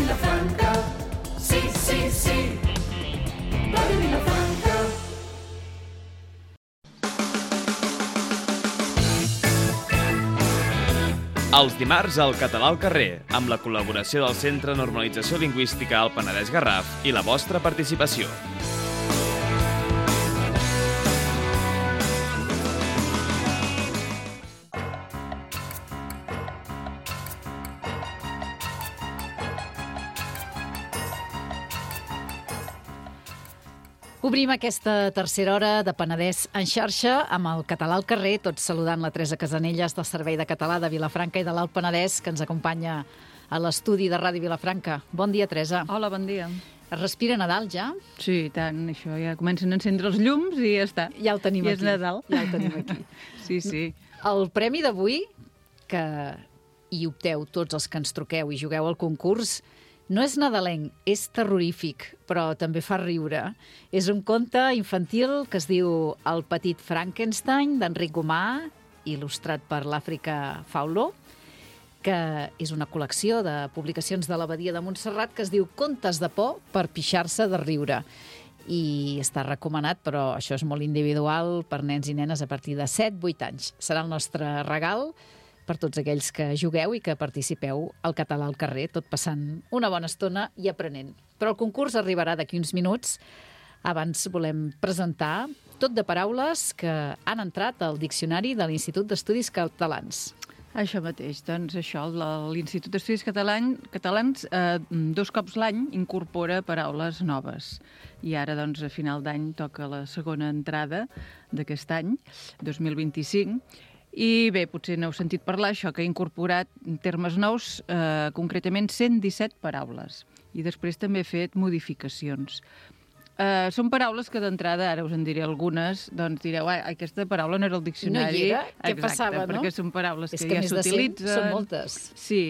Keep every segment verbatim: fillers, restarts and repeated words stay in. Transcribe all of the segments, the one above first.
Vilafranca, sí, sí, sí. Ràdio Vilafranca. Els dimarts al Català al carrer, amb la col·laboració del Centre Normalització Lingüística al Penedès Garraf i la vostra participació. Obrim aquesta tercera hora de Penedès en xarxa amb el Català al carrer, tots saludant la Teresa Casanelles del Servei de Català de Vilafranca i de l'Alt Penedès, que ens acompanya a l'estudi de Ràdio Vilafranca. Bon dia, Teresa. Hola, bon dia. Es respira Nadal ja? Sí, tant, això ja comencen a encendre els llums i ja està. Ja el tenim I aquí. és Nadal. Ja el tenim aquí. Sí, sí. El premi d'avui, que hi opteu tots els que ens truqueu i jugueu al concurs, no és nadalenc, és terrorífic, però també fa riure. És un conte infantil que es diu El petit Frankenstein, d'Enric Gomà, il·lustrat per l'Àfrica Fauló, que és una col·lecció de publicacions de l'Abadia de Montserrat que es diu Contes de por per pixar-se de riure. I està recomanat, però això és molt individual per nens i nenes a partir de set vuit anys. Serà el nostre regal per tots aquells que jugueu i que participeu al Català al carrer, tot passant una bona estona i aprenent. Però el concurs arribarà d'aquí uns minuts. Abans volem presentar tot de paraules que han entrat al diccionari de l'Institut d'Estudis Catalans. Això mateix, doncs això, l'Institut d'Estudis Catalans, Catalans eh, dos cops l'any incorpora paraules noves. I ara, doncs, a final d'any toca la segona entrada d'aquest any, dos mil vint-i-cinc, i bé, potser n'heu sentit parlar, això que ha incorporat termes nous, eh, concretament cent disset paraules. I després també ha fet modificacions. Eh, són paraules que d'entrada, ara us en diré algunes, doncs direu, ah, aquesta paraula no era al diccionari. No hi era? Què Exacte, passava, no? Perquè són paraules és que, que ja s'utilitzen. són moltes. Sí.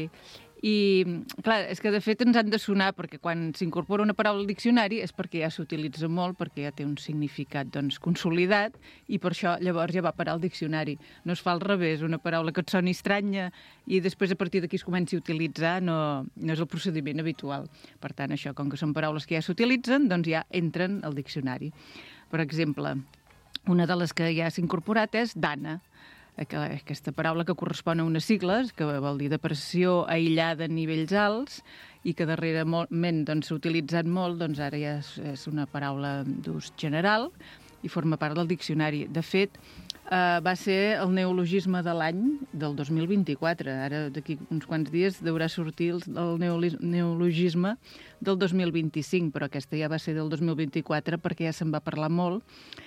I, clar, és que de fet ens han de sonar, perquè quan s'incorpora una paraula al diccionari és perquè ja s'utilitza molt, perquè ja té un significat doncs, consolidat, i per això llavors ja va parar al diccionari. No es fa al revés, una paraula que et soni estranya i després a partir d'aquí es comenci a utilitzar, no, no és el procediment habitual. Per tant, això, com que són paraules que ja s'utilitzen, doncs ja entren al diccionari. Per exemple, una de les que ja s'ha incorporat és dana. Aquesta paraula que correspon a unes sigles, que vol dir depressió aïllada a nivells alts i que darrerament doncs, s'ha utilitzat molt, doncs ara ja és, és una paraula d'ús general i forma part del diccionari. De fet, eh, va ser el neologisme de l'any del dos mil vint-i-quatre. Ara, d'aquí uns quants dies, deurà sortir el neologisme del dos mil vint-i-cinc, però aquesta ja va ser del dos mil vint-i-quatre perquè ja se'n va parlar molt.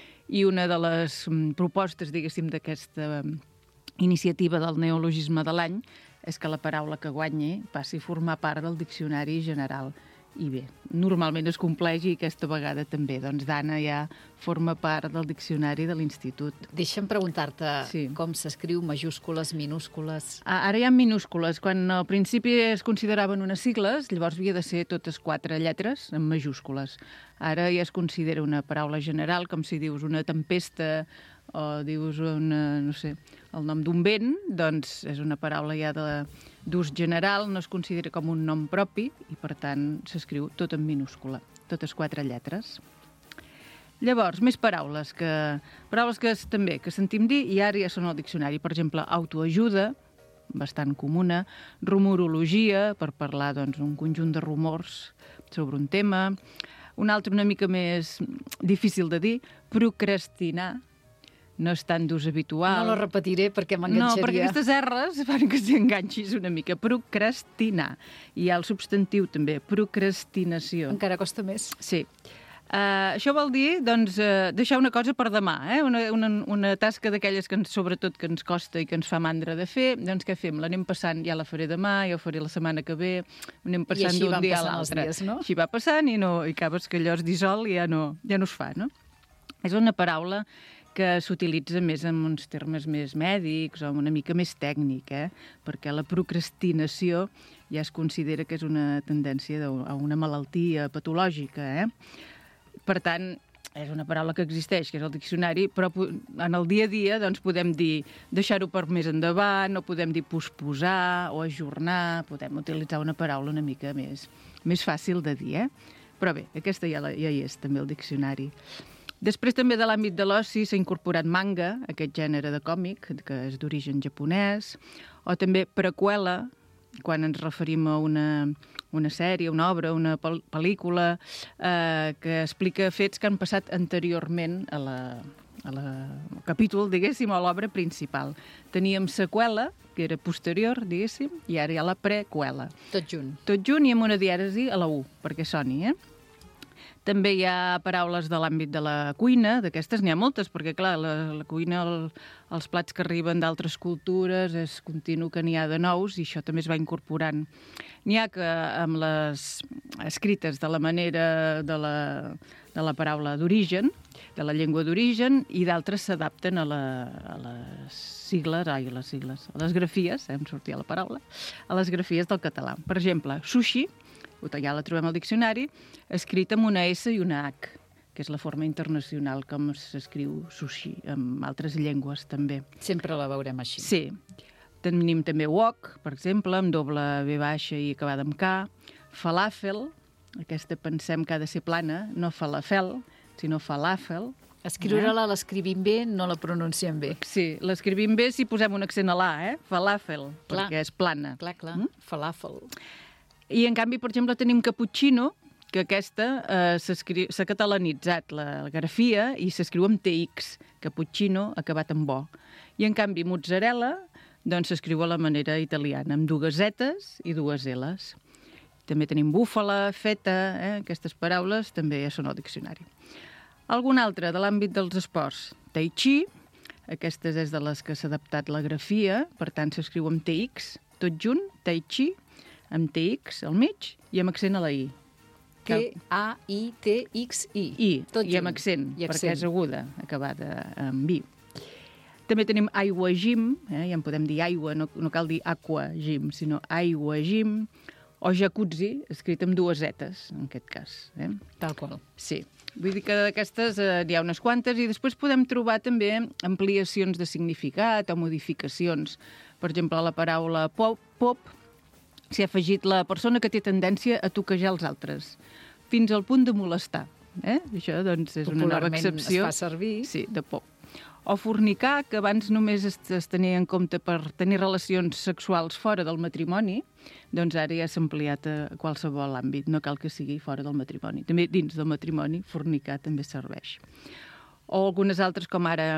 I una de les propostes, diguéssim, d'aquesta iniciativa del neologisme de l'any és que la paraula que guanyi passi a formar part del diccionari general. I bé, normalment es compleix i aquesta vegada també. Doncs dana ja forma part del diccionari de l'Institut. Deixa'm preguntar-te sí. com s'escriu majúscules, minúscules... Ara hi ha minúscules. Quan al principi es consideraven unes sigles, llavors havia de ser totes quatre lletres en majúscules. Ara ja es considera una paraula general, com si dius una tempesta o dius una, no sé, el nom d'un vent, doncs és una paraula ja d'ús general, no es considera com un nom propi i, per tant, s'escriu tot en minúscula, totes quatre lletres. Llavors, més paraules que, paraules que també que sentim dir i ara ja són al diccionari. Per exemple, autoajuda, bastant comuna, rumorologia, per parlar doncs, un conjunt de rumors sobre un tema. Un altre una mica més difícil de dir, procrastinar, no és tant d'ús habitual. No la repetiré perquè m'enganxaria. No, perquè aquestes erres fan que s'enganxis una mica. Procrastinar. I hi ha el substantiu també, procrastinació. Encara costa més. Sí. Uh, això vol dir doncs, uh, deixar una cosa per demà, eh? una, una, una tasca d'aquelles que ens, sobretot que ens costa i que ens fa mandra de fer, doncs què fem? L'anem passant, ja la faré demà, ja ho faré la setmana que ve, anem passant d'un dia a l'altre. No? Així va passant i, no, i acabes que allò es dissol i ja no, ja no es fa, no? És una paraula que s'utilitza més en uns termes més mèdics o una mica més tècnic, eh? Perquè la procrastinació ja es considera que és una tendència a una malaltia patològica, eh? Per tant, és una paraula que existeix, que és el diccionari, però en el dia a dia doncs, podem dir deixar-ho per més endavant, o podem dir posposar o ajornar, podem utilitzar una paraula una mica més, més fàcil de dir, eh? Però bé, aquesta ja, la, ja hi és, també, el diccionari. Després també de l'àmbit de l'oci s'ha incorporat manga, aquest gènere de còmic, que és d'origen japonès, o també preqüela, quan ens referim a una, una sèrie, una obra, una pel pel·lícula, eh, que explica fets que han passat anteriorment a la, a la, al capítol, diguéssim, a l'obra principal. Teníem seqüela, que era posterior, diguéssim, i ara hi ha la preqüela. Tot junt. Tot junt i amb una dièresi a la U, perquè soni, eh? També hi ha paraules de l'àmbit de la cuina, d'aquestes n'hi ha moltes, perquè, clar, la, la cuina, el, els plats que arriben d'altres cultures, és continu que n'hi ha de nous, i això també es va incorporant. N'hi ha que amb les escrites de la manera de la, de la paraula d'origen, de la llengua d'origen, i d'altres s'adapten a, la, a les sigles, ai, a les sigles, a les grafies, eh, em sortia la paraula, a les grafies del català. Per exemple, sushi, ja la trobem al diccionari, escrita amb una S i una H, que és la forma internacional com s'escriu sushi, en altres llengües també. Sempre la veurem així. Sí. Tenim també wok, per exemple, amb doble V baixa i acabada amb K. Falafel, aquesta pensem que ha de ser plana, no falafel, sinó falafel. Escriure-la l'escrivim bé, no la pronunciem bé. Sí, l'escrivim bé si posem un accent a l'A, eh? Falafel, clar, perquè és plana. Clar, clar, mm? falafel. I, en canvi, per exemple, tenim cappuccino, que aquesta eh, s'ha catalanitzat la, la grafia i s'escriu amb T X, cappuccino, acabat amb O. I, en canvi, mozzarella, doncs s'escriu a la manera italiana, amb dues zetes i dues L's. També tenim búfala, feta, eh? Aquestes paraules també ja són al diccionari. Algun altre de l'àmbit dels esports? Tai chi, aquestes és de les que s'ha adaptat la grafia, per tant s'escriu amb T X, tot junt, tai chi, amb T X al mig i amb accent a la I. T A I T X I. I, tot i amb accent, I accent, perquè és aguda, acabada amb I. També tenim aigua gym, eh? Ja en podem dir aigua, no, no cal dir aqua gym, sinó aigua gym, o jacuzzi, escrit amb dues zetes, en aquest cas. Eh? Tal qual. Sí. Vull dir que d'aquestes eh, hi ha unes quantes i després podem trobar també ampliacions de significat o modificacions. Per exemple, la paraula pop, pop s'hi ha afegit la persona que té tendència a toquejar els altres, fins al punt de molestar. Eh? Això doncs, és una nova accepció. Es fa servir. Sí, de pop. O fornicar, que abans només es, es tenia en compte per tenir relacions sexuals fora del matrimoni, doncs ara ja s'ha ampliat a qualsevol àmbit, no cal que sigui fora del matrimoni. També dins del matrimoni, fornicar també serveix. O algunes altres, com ara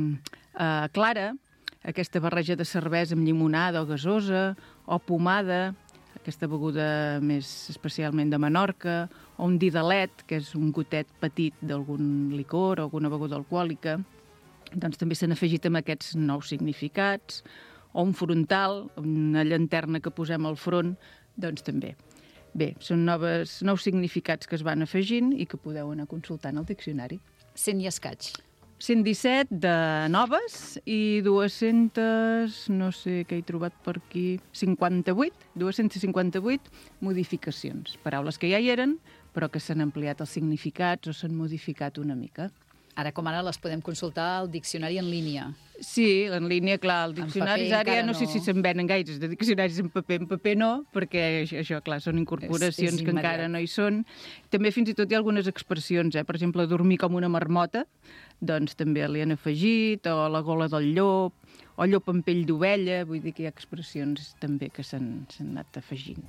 eh, clara, aquesta barreja de cervesa amb llimonada o gasosa, o pomada, aquesta beguda més especialment de Menorca, o un didalet, que és un gotet petit d'algun licor o alguna beguda alcohòlica, doncs també s'han afegit amb aquests nous significats, o un frontal, una llanterna que posem al front, doncs també. Bé, són noves, nous significats que es van afegint i que podeu anar consultant al diccionari. Cent i escaig. cent disset de noves i dues-centes, no sé què he trobat per aquí, cinquanta-vuit, dues-centes cinquanta-vuit modificacions. Paraules que ja hi eren, però que s'han ampliat els significats o s'han modificat una mica. Ara com ara les podem consultar al diccionari en línia. Sí, en línia, clar, el diccionari ara ja no, no sé si se'n venen gaires de diccionaris en paper, en paper no, perquè això, clar, són incorporacions és, és que encara no hi són. També fins i tot hi ha algunes expressions, eh? Per exemple, dormir com una marmota, doncs també li han afegit, o la gola del llop, o llop amb pell d'ovella, vull dir que hi ha expressions també que s'han anat afegint.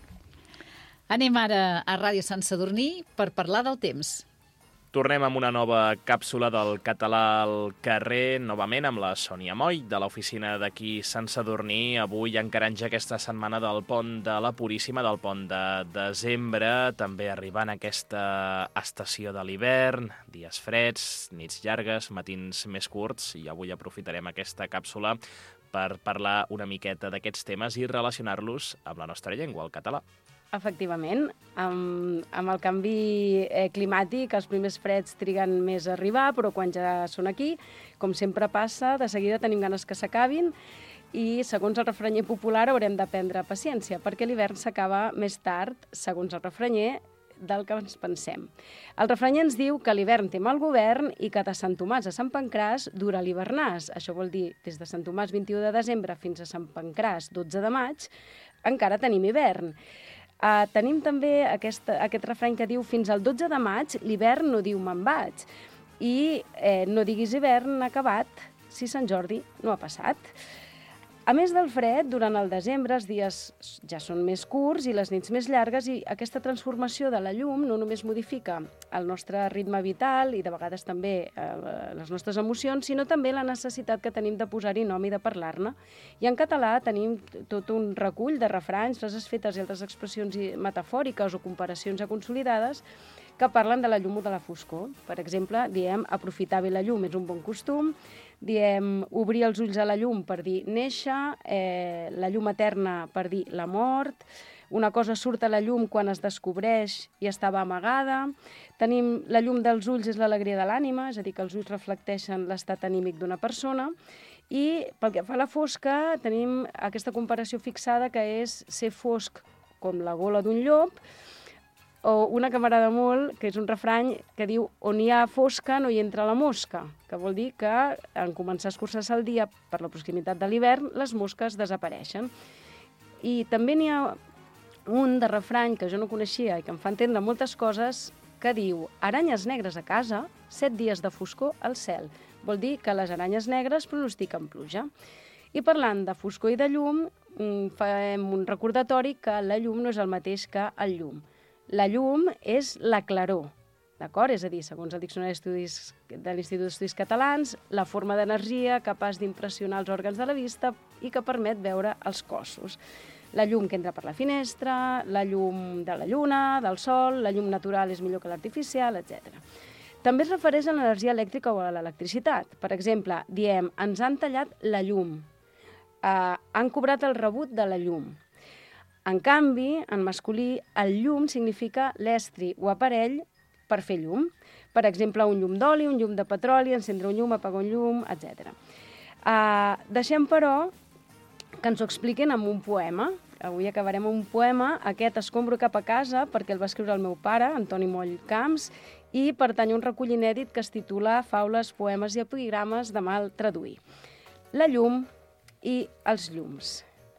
Anem ara a Ràdio Sant Sadurní per parlar del temps. Tornem amb una nova càpsula del català al carrer, novament amb la Sònia Moll, de l'oficina d'aquí Sant Sadurní. Avui encarant ja aquesta setmana del pont de la Puríssima, del pont de desembre, també arribant a aquesta estació de l'hivern, dies freds, nits llargues, matins més curts, i avui aprofitarem aquesta càpsula per parlar una miqueta d'aquests temes i relacionar-los amb la nostra llengua, el català. Efectivament, amb, amb el canvi eh, climàtic els primers freds triguen més a arribar, però quan ja són aquí, com sempre passa, de seguida tenim ganes que s'acabin i, segons el refranyer popular, haurem de prendre paciència, perquè l'hivern s'acaba més tard, segons el refranyer, del que ens pensem. El refrany ens diu que l'hivern té mal govern i que de Sant Tomàs a Sant Pancràs dura l'hivernàs. Això vol dir, des de Sant Tomàs vint-i-u de desembre fins a Sant Pancràs dotze de maig, encara tenim hivern. Uh, tenim també aquest, aquest refrany que diu fins al dotze de maig l'hivern no diu me'n vaig. I eh, no diguis hivern acabat si Sant Jordi no ha passat. A més del fred, durant el desembre els dies ja són més curts i les nits més llargues i aquesta transformació de la llum no només modifica el nostre ritme vital i de vegades també eh, les nostres emocions, sinó també la necessitat que tenim de posar-hi nom i de parlar-ne. I en català tenim tot un recull de refranys, frases fetes i altres expressions metafòriques o comparacions ja consolidades que parlen de la llum o de la foscor. Per exemple, diem aprofitar bé la llum és un bon costum, diem obrir els ulls a la llum per dir néixer, eh, la llum eterna per dir la mort, una cosa surt a la llum quan es descobreix i estava amagada, tenim la llum dels ulls és l'alegria de l'ànima, és a dir, que els ulls reflecteixen l'estat anímic d'una persona, i pel que fa a la fosca tenim aquesta comparació fixada que és ser fosc com la gola d'un llop, o una que m'agrada molt, que és un refrany que diu on hi ha fosca no hi entra la mosca, que vol dir que en començar a escurçar-se el dia per la proximitat de l'hivern, les mosques desapareixen. I també n'hi ha un de refrany que jo no coneixia i que em fa entendre moltes coses, que diu aranyes negres a casa, set dies de foscor al cel. Vol dir que les aranyes negres pronostiquen pluja. I parlant de foscor i de llum, fem un recordatori que la llum no és el mateix que el llum. La llum és la claror, d'acord? És a dir, segons el Diccionari d'Estudis de l'Institut d'Estudis Catalans, la forma d'energia capaç d'impressionar els òrgans de la vista i que permet veure els cossos. La llum que entra per la finestra, la llum de la lluna, del sol, la llum natural és millor que l'artificial, etcètera. També es refereix a l'energia elèctrica o a l'electricitat. Per exemple, diem, ens han tallat la llum, eh, han cobrat el rebut de la llum. En canvi, en masculí, el llum significa l'estri o aparell per fer llum. Per exemple, un llum d'oli, un llum de petroli, encendre un llum, apagar un llum, etcètera. Uh, deixem, però, que ens ho expliquin amb un poema. Avui acabarem amb un poema. Aquest escombro cap a casa perquè el va escriure el meu pare, Antoni Moll Camps, i pertany a un recull inèdit que es titula Faules, poemes i epigrames de mal traduir. La llum i els llums.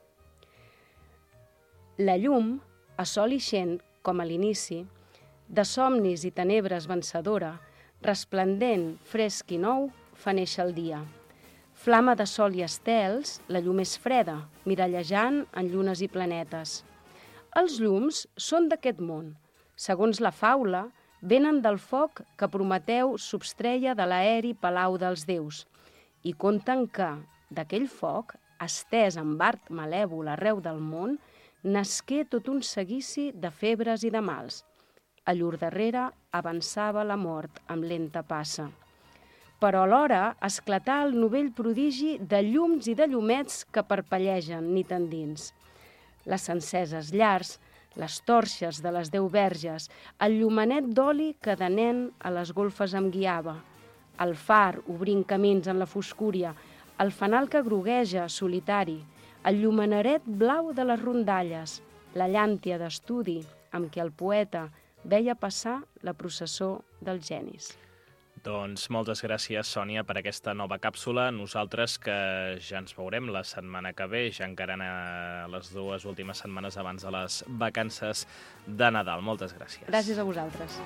La llum, a sol ixent, com a l'inici, de somnis i tenebres vencedora, resplendent, fresc i nou, fa néixer el dia. Flama de sol i estels, la llum és freda, mirallejant en llunes i planetes. Els llums són d'aquest món. Segons la faula, venen del foc que Prometeu substreia de l'aeri palau dels déus i conten que, d'aquell foc, estès amb art malèvol arreu del món, nasqué tot un seguici de febres i de mals. A llur darrere avançava la mort amb lenta passa. Però alhora esclatà el novell prodigi de llums i de llumets que parpellegen nit endins. Les enceses llars, les torxes de les deu verges, el llumanet d'oli que de nen a les golfes em guiava, el far obrint camins en la foscúria, el fanal que grogueja solitari, el llumeneret blau de les rondalles, la llàntia d'estudi amb què el poeta veia passar la processó dels genis. Doncs moltes gràcies, Sònia, per aquesta nova càpsula. Nosaltres que ja ens veurem la setmana que ve, ja encara a les dues últimes setmanes abans de les vacances de Nadal. Moltes gràcies. Gràcies a vosaltres.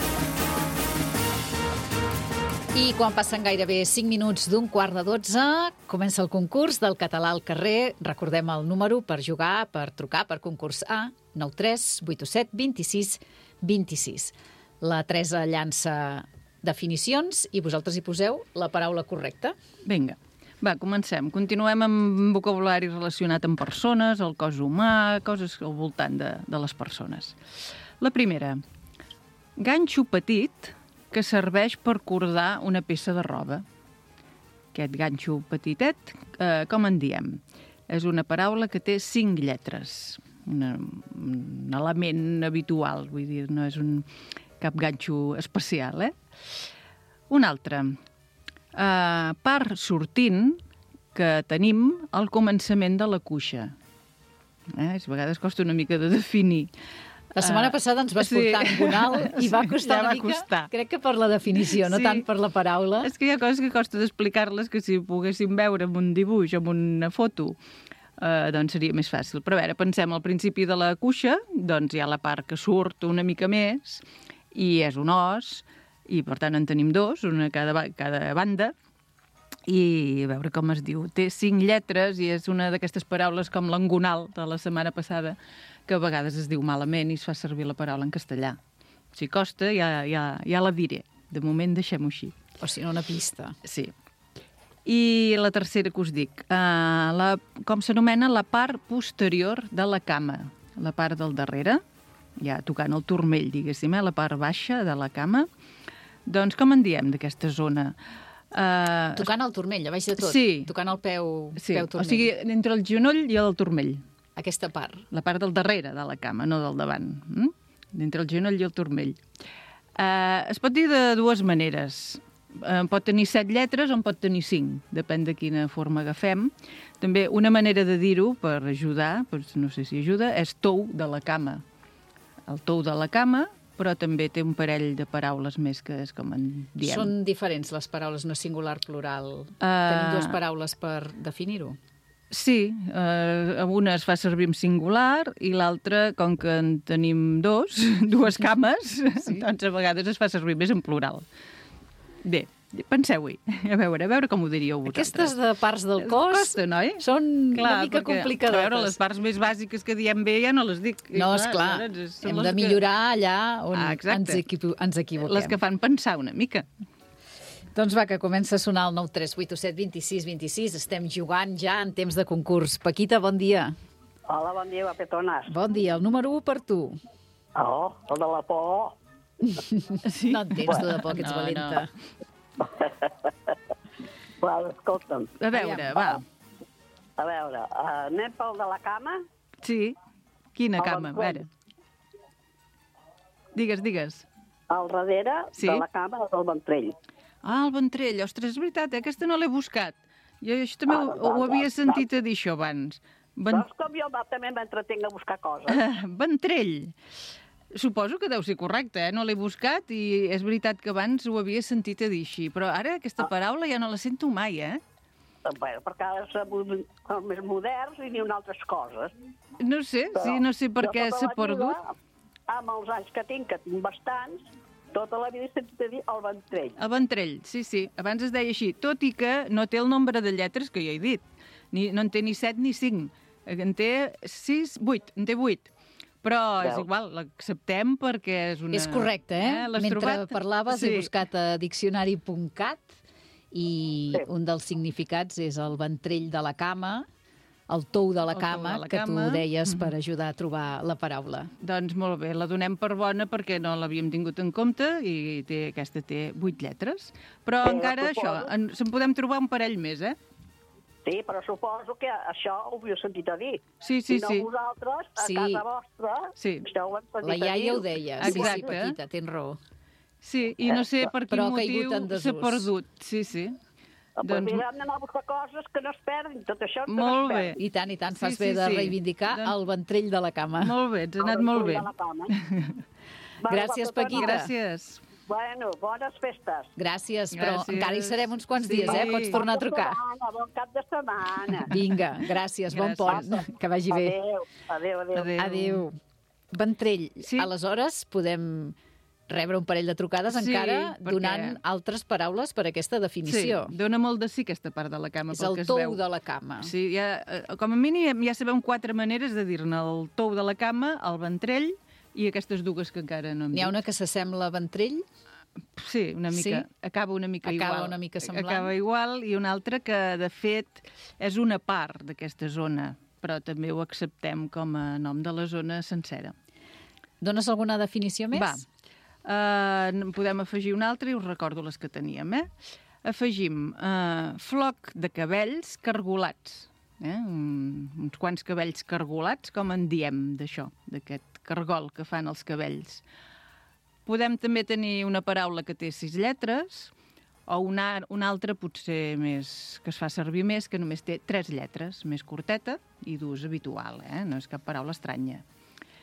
I quan passen gairebé cinc minuts d'un quart de dotze, comença el concurs del català al carrer. Recordem el número per jugar, per trucar, per concursar, nou tres vuit set dos sis dos sis. La Teresa llança definicions i vosaltres hi poseu la paraula correcta. Vinga, va, comencem. Continuem amb vocabulari relacionat amb persones, el cos humà, coses al voltant de, de les persones. La primera, ganxo petit que serveix per cordar una peça de roba. Aquest ganxo petitet, eh, com en diem? És una paraula que té cinc lletres, una, un element habitual, vull dir, no és un, cap ganxo especial, eh? Un altre, eh, part sortint que tenim al començament de la cuixa. Eh? A vegades costa una mica de definir. La setmana uh, passada ens vas sí. portar en Gonal i va costar ja una va mica, costar. crec que per la definició, no Sí. tant per la paraula. És que hi ha coses que costa d'explicar-les que si poguéssim veure amb un dibuix, amb una foto, eh, doncs seria més fàcil. Però a veure, pensem al principi de la cuixa, doncs hi ha la part que surt una mica més i és un os, i per tant en tenim dos, una a cada, cada banda, i a veure com es diu. Té cinc lletres i és una d'aquestes paraules com l'engonal de la setmana passada, que a vegades es diu malament i es fa servir la paraula en castellà. Si costa, ja, ja, ja la diré. De moment deixem-ho així. O si no, una pista. Sí. I la tercera que us dic, uh, la, com s'anomena la part posterior de la cama, la part del darrere, ja tocant el turmell, diguéssim, eh, la part baixa de la cama. Doncs com en diem d'aquesta zona? Uh, Tocant el turmell, a baix de tot. Sí. Tocant el peu, sí, peu o turmell. sigui, entre el genoll i el turmell. Aquesta part. La part del darrere de la cama, no del davant. Mm? Entre el genoll i el turmell. Uh, es pot dir de dues maneres. Uh, pot tenir set lletres o en pot tenir cinc, depèn de quina forma agafem. També una manera de dir-ho, per ajudar, doncs no sé si ajuda, és tou de la cama. El tou de la cama, però també té un parell de paraules més que és com en diem. Són diferents les paraules, no singular, plural. Uh, Tenim dues paraules per definir-ho. Sí, eh, una es fa servir en singular i l'altra, com que en tenim dos, dues cames, sí. doncs a vegades es fa servir més en plural. Bé, penseu-hi. A veure, a veure com ho diríeu vosaltres. Aquestes de parts del cos costa, no, eh? són Clar, una mica perquè, complicadotes. A veure, les parts més bàsiques que diem bé ja no les dic. I, No, esclar, llavors, són hem les de millorar allà on Ah, ens, exacte. equipo ens equivoquem. Les que fan pensar una mica. Doncs va, que comença a sonar el nou tres vuit set dos sis dos sis. Estem jugant ja en temps de concurs. Paquita, bon dia. Hola, bon dia, guapetones. Bon dia. El número u per tu. Oh, el de la por. Sí? No entens tu de por, que ets No, valenta. Well, escolta'm, A veure, Aviam, va. a veure, uh, anem pel de la cama. Sí? Quina El cama? A ventrell. veure. Digues, digues. Al darrere Sí. de la cama del ventrell. Ah, el ventrell. Ostres, és veritat, eh? Aquesta no l'he buscat. Jo això també ho, Ah, ho va, havia va, sentit a dir, això, abans. Ven... Veus com jo va- també m'entretenc a buscar coses? Ah, ventrell. Suposo que deu ser correcte, eh? No l'he buscat i és veritat que abans ho havia sentit a dir així. Però ara aquesta paraula ja no la sento mai, eh? Bueno, perquè ara som més moderns i n'hi ha altres coses. No sé, sí, no sé per Jo què tota s'ha la vida, perdut. Amb els anys que tinc, que tinc bastants, tota la vida he sentit a dir el ventrell. El ventrell, sí, sí. Abans es deia així, tot i que no té el nombre de lletres que ja he dit. Ni, no en té ni set ni cinc. En té sis, vuit, en té vuit. Però és Veus? igual, l'acceptem perquè és una... És correcte, eh? L'has Mentre trobat? parlaves Sí. he buscat a diccionari punt cat i Sí. un dels significats és el ventrell de la cama, el tou de la El tou cama, de la que cama. tu deies per ajudar a trobar la paraula. Doncs molt bé, la donem per bona perquè no l'havíem tingut en compte i té, aquesta té vuit lletres. Però Sí, encara suposo. això, en, se'n podem trobar un parell més, eh? Sí, però suposo que això ho havíeu sentit a dir. Sí, sí, I no sí. vosaltres, a Sí. casa vostra, Sí. això ho hem sentit La a dir. iaia ho deia. Sí, sí, Exacte. Paquita, tens raó. Sí, i no sé per quin Però ha caigut motiu en desús. s'ha perdut. Sí, sí. Doncs... Doncs- Mira, hem d'anar a buscar coses que no es perdin, tot això que Molt no es bé. perdin. I tant, i tant, Sí, fas sí, bé de sí. reivindicar Doncs- el ventrell de la cama. Molt bé, ens ha anat molt bé. De la cama. Gràcies, guapetona. Paquita. Gràcies. Bueno, bones festes. Gràcies, però Gràcies. encara hi serem uns quants dies, Sí. eh? Pots tornar a Bon cap de trucar. setmana, Bon cap de setmana. Vinga, gràcies, bon Gràcies. pont, que vagi bé. Adéu, adéu, adéu. Adéu. Adéu. Ventrell, Sí. aleshores podem rebre un parell de trucades Sí, encara perquè- donant altres paraules per a aquesta Sí, definició. dona molt de sí aquesta part de la cama, És pel el que es tou veu. de la cama. Sí, ja, eh, com a mínim ja sabem quatre maneres de dir-ne el tou de la cama, el ventrell i aquestes dues que encara no hem N'hi ha dit. una que s'assembla a ventrell? Sí, una mica. Sí? Acaba una mica Acaba igual. una mica semblant. Acaba igual i una altra que, de fet, és una part d'aquesta zona, però també ho acceptem com a nom de la zona sencera. Dones alguna definició més? Va, uh, en podem afegir una altra i us recordo les que teníem, eh? Afegim uh, floc de cabells cargolats. Eh? Un, uns quants cabells cargolats, com en diem d'això, d'aquest cargol que fan els cabells. Podem també tenir una paraula que té sis lletres o una, una altra potser més, que es fa servir més, que només té tres lletres, més curteta i d'ús habitual, eh? No és cap paraula estranya.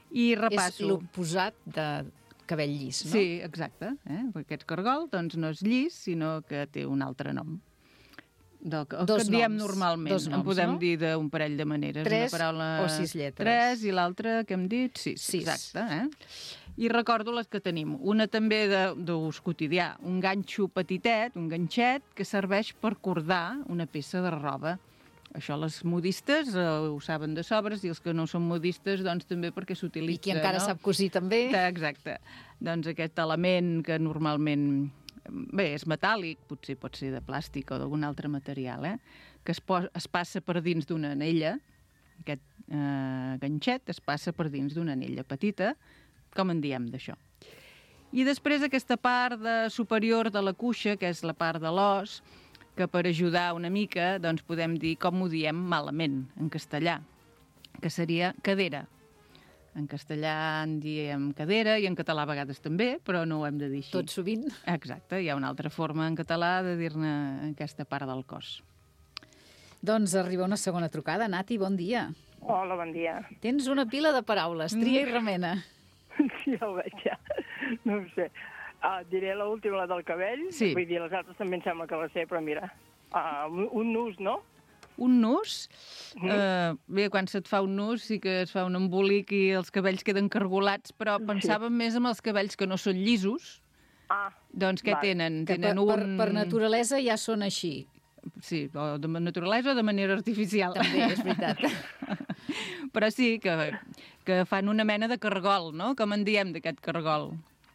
I És repasso. l'oposat de cabell llis, no? Sí, exacte. Eh? Perquè aquest cargol doncs, no és llis, sinó que té un altre nom. Del que, el Dos que diem noms, normalment. dos noms, en podem no? dir d'un parell de maneres. Tres Una paraula... o sis lletres. Tres, i l'altra que hem dit sis. Sis. Exacte. Eh? I recordo les que tenim. Una també de- d'ús quotidià. Un ganxo petitet, un ganxet, que serveix per cordar una peça de roba. Això les modistes eh, ho saben de sobres, i els que no són modistes doncs també perquè s'utilitza. I qui encara no? sap cosir també. Exacte. Doncs aquest element que normalment... Bé, és metàl·lic, potser pot ser de plàstic o d'algun altre material, eh? que es, pos, es passa per dins d'una anella, aquest eh, ganxet es passa per dins d'una anella petita, com en diem d'això. I després aquesta part de, superior de la cuixa, que és la part de l'os, que per ajudar una mica doncs podem dir com ho diem malament en castellà, que seria cadera. En castellà en diem cadera i en català a vegades també, però no ho hem de dir així. Tot sovint. Exacte, hi ha una altra forma en català de dir-ne aquesta part del cos. Doncs arriba una segona trucada. Nati, bon dia. Hola, bon dia. Tens una pila de paraules, tria i remena. Sí, ja ho veig, ja. No ho sé. Uh, diré l'última, la del cabell. Sí. Vull dir, les altres també em sembla que la sé, però mira, uh, un, un nus, no? Un nus, eh, bé, quan se't fa un nus sí que es fa un embolic i els cabells queden cargolats, però pensàvem més en els cabells que no són llisos. Ah, Doncs què Val. tenen? Que per, Tenen per, un... per naturalesa ja són així. Sí, o de naturalesa o de manera artificial. També, és veritat. Però sí, que, que fan una mena de cargol, no? Com en diem d'aquest cargol?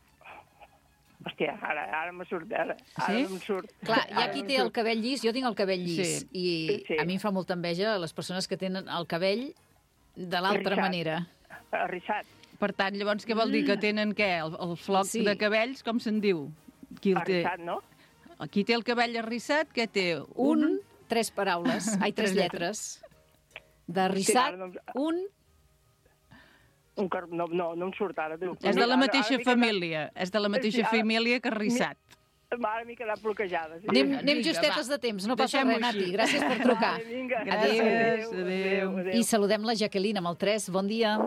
hòstia, ara, ara me surt, ara, ara Sí? em surt. Clar, hi ha Ara qui em té el surt. cabell llis, jo tinc el cabell llis, Sí. i Sí. a mi em fa molta enveja les persones que tenen el cabell de l'altra Rissat. manera. Arrissat. Per tant, llavors què vol dir? Que tenen què? El, el floc Sí. de cabells, com se'n diu? Qui el té? Arrissat, no? Qui té el cabell arrissat, què té? Un, tres paraules, ai, tres Tres lletres. De rissat, ara no em- un, Un car... no, no, no em surt ara, tu. És de la Ara- mateixa ara m'he quedat- família. És de la mateixa Sí, ara- família que arrissat. Ara m'he quedat bloquejada. Sí. anem, Vinga, anem vinga, justetes va. de temps, no passa Deixem-ho res, Nati, així. gràcies per trucar. Vale, vinga. Gràcies, adéu. adéu. I saludem la Jacqueline amb el tres, bon dia.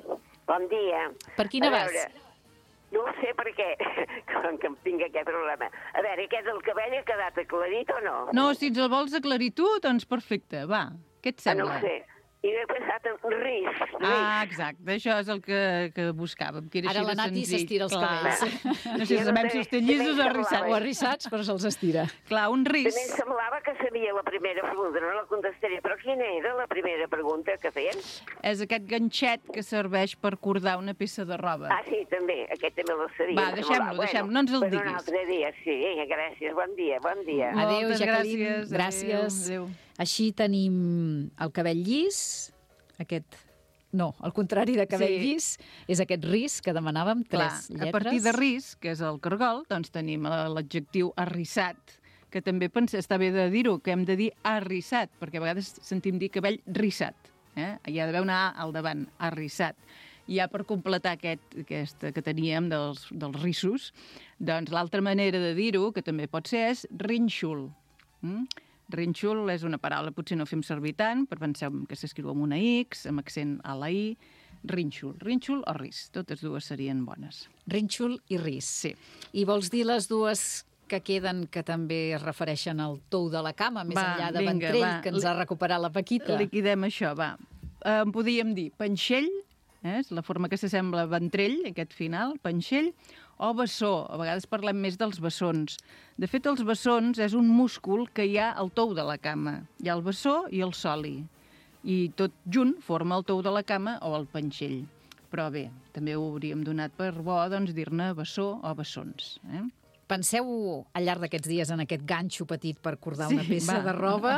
Bon dia. Per quina A vas? veure, no ho sé per què, com que em tinc aquest problema. A veure, aquest del cabell ha quedat aclarit o no? No, si ens el vols aclarir tu, doncs perfecte, va. Què et Ah, no sembla? ho sé. I he pensat en risc. Ah, exacte, això és el que, que buscàvem, que era Ara així la de Nati senzill. s'estira els Clar. cabells. No sé si Jo no sabem sé si els té de llisos què o em arrissats. parlava. O arrissats, però se'ls estira. Clar, un També ris. em semblava que sabia la primera pregunta, no la contestaré. Però quina era la primera pregunta que feien? És aquest ganxet que serveix per cordar una peça de roba. Ah, sí, també. Aquest també la sabia. Va, em deixem-lo, semblava. deixem-lo, no ens el per diguis. un altre dia, sí. Gràcies, bon dia, bon dia. Adéu, Moltes Jacqueline, gràcies, gràcies. adéu, adéu. Així tenim el cabell llis, aquest... No, al contrari de cabell Sí. llis, és aquest ris que demanàvem, Clar, tres lletres. a partir de ris, que és el cargol, doncs tenim eh, l'adjectiu arrissat, que també pensa, està bé de dir-ho, que hem de dir arrissat, perquè a vegades sentim dir cabell rissat. Eh? Hi ha d'haver una A al davant, arrissat. I ja per completar aquest, aquest que teníem dels, dels rissos, doncs l'altra manera de dir-ho, que també pot ser, és rínxol. Mm? Rínxol és una paraula, potser no fem servir tant, però pensem que s'escriu amb una X, amb accent a la I. Rínxol. Rínxol o ris. Totes dues serien bones. Rínxol i ris. Sí. I vols dir les dues que queden que també es refereixen al tou de la cama, més Va, enllà de vinga, ventrell, va. que ens ha recuperat la Paquita? Liquidem això, va. Eh, En podríem dir panxell, eh? és la forma que s'assembla a ventrell, aquest final, panxell, o bessó. A vegades parlem més dels bessons. De fet, els bessons és un múscul que hi ha al tou de la cama. Hi ha el bessó i el soli. I tot junt forma el tou de la cama o el panxell. Però bé, també ho hauríem donat per bo doncs, dir-ne bessó o bessons. Eh? Penseu al llarg d'aquests dies en aquest ganxo petit per cordar Sí, una peça va. de roba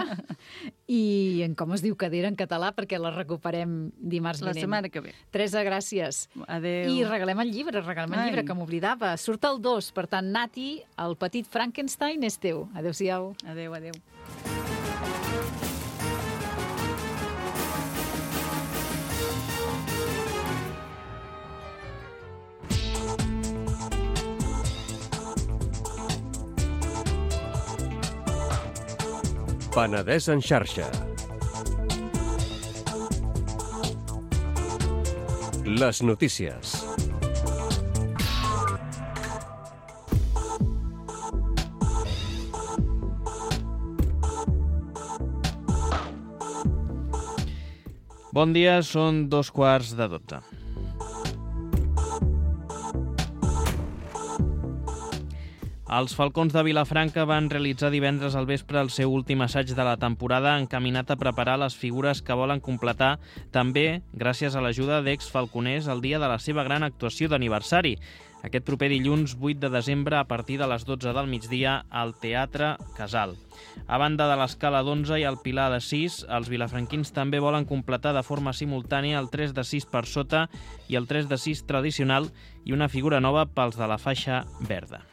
i en com es diu cadera en català, perquè la recuperem dimarts La vinent. setmana que ve. Teresa, gràcies. Adéu. I regalem el llibre, regalem el Ai. llibre, que m'oblidava. Surt el dos, per tant, Nati, el petit Frankenstein és teu. Adéu-siau. Adéu, adéu. Penedès en xarxa. Les notícies. Bon dia, són dos quarts de dotze. Els Falcons de Vilafranca van realitzar divendres al vespre el seu últim assaig de la temporada encaminat a preparar les figures que volen completar també gràcies a l'ajuda d'ex-falconers el dia de la seva gran actuació d'aniversari. Aquest proper dilluns vuit de desembre a partir de les dotze del migdia al Teatre Casal. A banda de l'escala d'onze i el pilar de sis, els vilafranquins també volen completar de forma simultània el tres de sis per sota i el tres de sis tradicional i una figura nova pels de la faixa verda.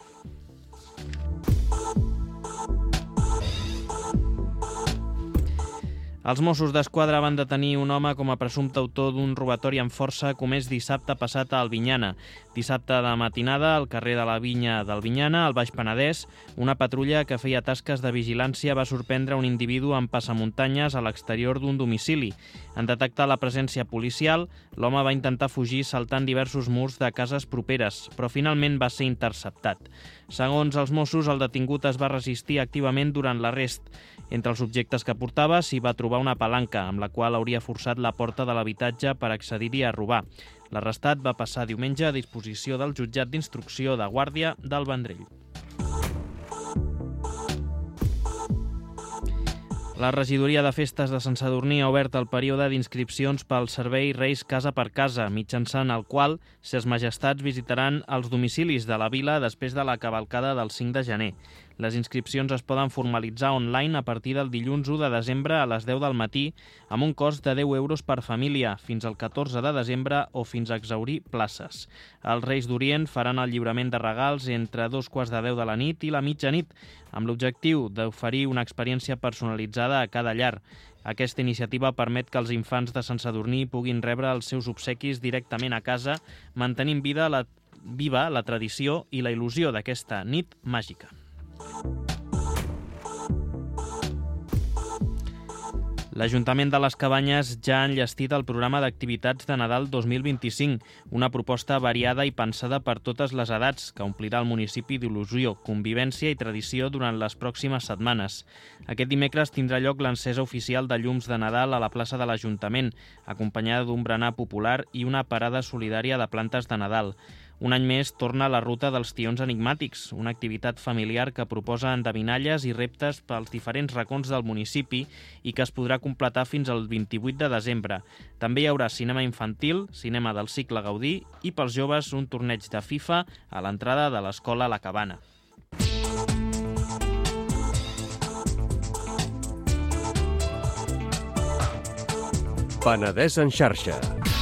Els Mossos d'Esquadra van detenir un home com a presumpte autor d'un robatori amb força comès dissabte passat a Albinyana. Dissabte de matinada, al carrer de la Vinya d'Albinyana, al Baix Penedès, una patrulla que feia tasques de vigilància va sorprendre un individu amb passamuntanyes a l'exterior d'un domicili. En detectar la presència policial, l'home va intentar fugir saltant diversos murs de cases properes, però finalment va ser interceptat. Segons els Mossos, el detingut es va resistir activament durant l'arrest. Entre els objectes que portava s'hi va trobar una palanca, amb la qual hauria forçat la porta de l'habitatge per accedir-hi a robar. L'arrestat va passar diumenge a disposició del jutjat d'instrucció de Guàrdia del Vendrell. La regidoria de festes de Sant Sadurní ha obert el període d'inscripcions pel servei Reis Casa per Casa, mitjançant el qual Ses Majestats visitaran els domicilis de la vila després de la cavalcada del cinc de gener. Les inscripcions es poden formalitzar online a partir del dilluns u de desembre a les deu del matí, amb un cost de deu euros per família, fins al catorze de desembre o fins a exhaurir places. Els Reis d'Orient faran el lliurament de regals entre dos quarts de deu de la nit i la mitjanit, amb l'objectiu d'oferir una experiència personalitzada a cada llar. Aquesta iniciativa permet que els infants de Sant Sadurní puguin rebre els seus obsequis directament a casa, mantenint vida la, viva la tradició i la il·lusió d'aquesta nit màgica. L'Ajuntament de les Cabanyes ja ha enllestit el programa d'activitats de Nadal dos mil vint-i-cinc, una proposta variada i pensada per totes les edats, que omplirà el municipi d'il·lusió, convivència i tradició durant les pròximes setmanes. Aquest dimecres tindrà lloc l'encesa oficial de llums de Nadal a la plaça de l'Ajuntament, acompanyada d'un berenar popular i una parada solidària de plantes de Nadal. Un any més torna la ruta dels tions enigmàtics, una activitat familiar que proposa endevinalles i reptes pels diferents racons del municipi i que es podrà completar fins al vint-i-vuit de desembre. També hi haurà cinema infantil, cinema del cicle Gaudí i pels joves un torneig de FIFA a l'entrada de l'escola La Cabana. Penedès en xarxa.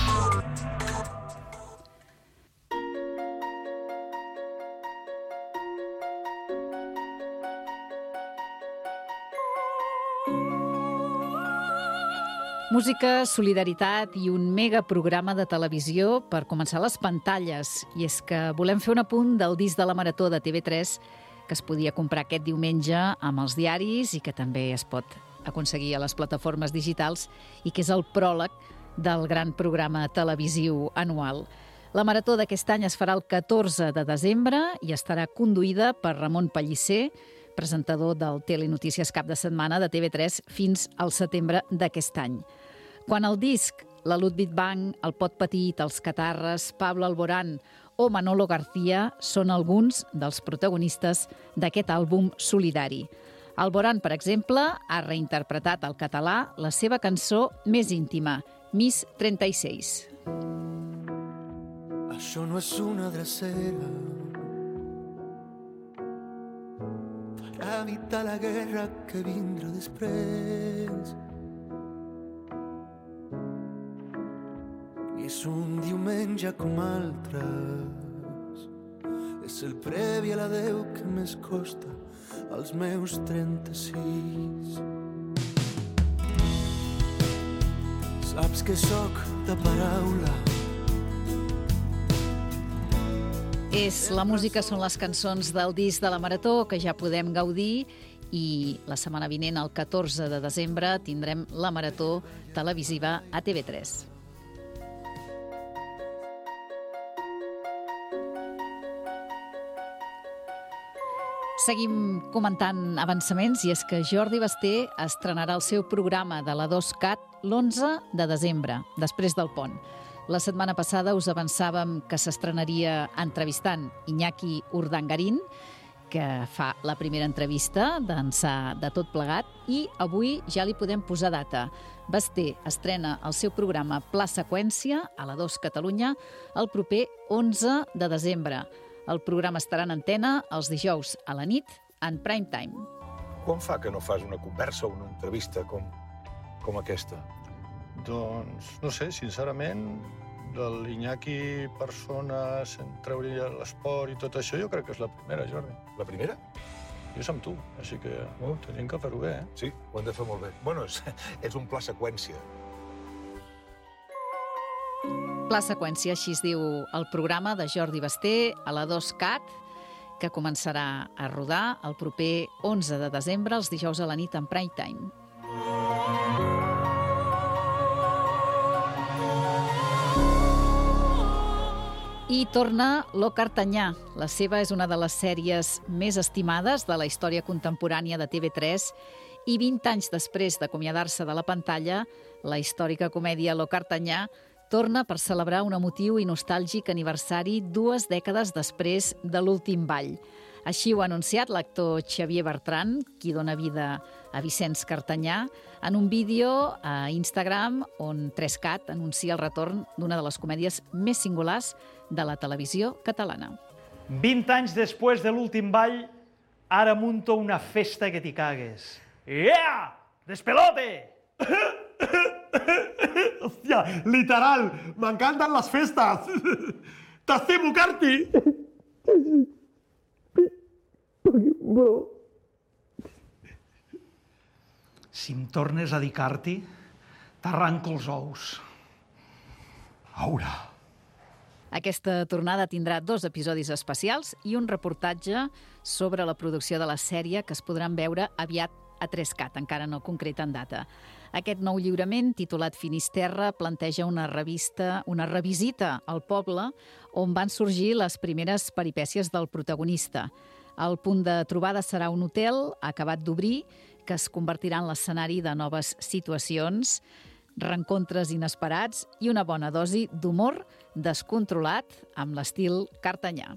Música, solidaritat i un mega programa de televisió per començar les pantalles. I és que volem fer un apunt del disc de la Marató de T V tres que es podia comprar aquest diumenge amb els diaris i que també es pot aconseguir a les plataformes digitals i que és el pròleg del gran programa televisiu anual. La Marató d'aquest any es farà el catorze de desembre i estarà conduïda per Ramon Pellicer, presentador del Telenotícies Cap de Setmana de T V tres fins al setembre d'aquest any. Quan el disc, la Ludwig Bank, el Pot Petit, els Catarres, Pablo Alborán o Manolo García són alguns dels protagonistes d'aquest àlbum solidari. Alborán, per exemple, ha reinterpretat al català la seva cançó més íntima, Miss trenta-sis. Això no és una drecera per evitar la guerra que vindrà després. I és un diumenge com altres, és el previ a l'adeu que més costa als meus trenta-sis. Saps que sóc de paraula. És la música, són les cançons del disc de la Marató que ja podem gaudir i la setmana vinent, el catorze de desembre, tindrem la Marató televisiva a T V tres. Seguim comentant avançaments i és que Jordi Basté estrenarà el seu programa de la dos cat l'onze de desembre, després del pont. La setmana passada us avançàvem que s'estrenaria entrevistant Iñaki Urdangarín, que fa la primera entrevista d'ençà de tot plegat, i avui ja li podem posar data. Basté estrena el seu programa Pla Seqüència a la dos Catalunya el proper onze de desembre. El programa estarà en antena els dijous a la nit en prime time. Quan fa que no fas una conversa o una entrevista com, com aquesta? Doncs, no sé, sincerament, de l'Iñaki persona, treure l'esport i tot això, jo crec que és la primera, Jordi. La primera? Jo som tu, així que oh, tenim que fer-ho bé, eh? Sí, ho hem de fer molt bé. Bueno, és, és un pla seqüència. Pla Seqüència, així es diu el programa de Jordi Basté a la dos cat, que començarà a rodar el proper onze de desembre, els dijous a la nit en prime time. I torna Lo Cartanyà. La seva és una de les sèries més estimades de la història contemporània de T V tres i vint anys després d'acomiadar-se de la pantalla, la històrica comèdia Lo Cartanyà torna per celebrar un emotiu i nostàlgic aniversari dues dècades després de l'últim ball. Així ho ha anunciat l'actor Xavier Bertran, qui dona vida a Vicenç Cartanyà, en un vídeo a Instagram on tres cat anuncia el retorn d'una de les comèdies més singulars de la televisió catalana. vint anys després de l'últim ball, ara munto una festa que t'hi cagues. Yeah! Despelote! Hòstia, literal, m'encanten les festes. T'estimo, Carti. Si em tornes a dir Carti, t'arranco els ous. Aura. Aquesta tornada tindrà dos episodis especials i un reportatge sobre la producció de la sèrie que es podran veure aviat a tres cat, encara no concreten data. Aquest nou lliurament, titulat Finisterra, planteja una revista, una revisita al poble on van sorgir les primeres peripècies del protagonista. El punt de trobada serà un hotel acabat d'obrir que es convertirà en l'escenari de noves situacions, reencontres inesperats i una bona dosi d'humor descontrolat amb l'estil cartanyà.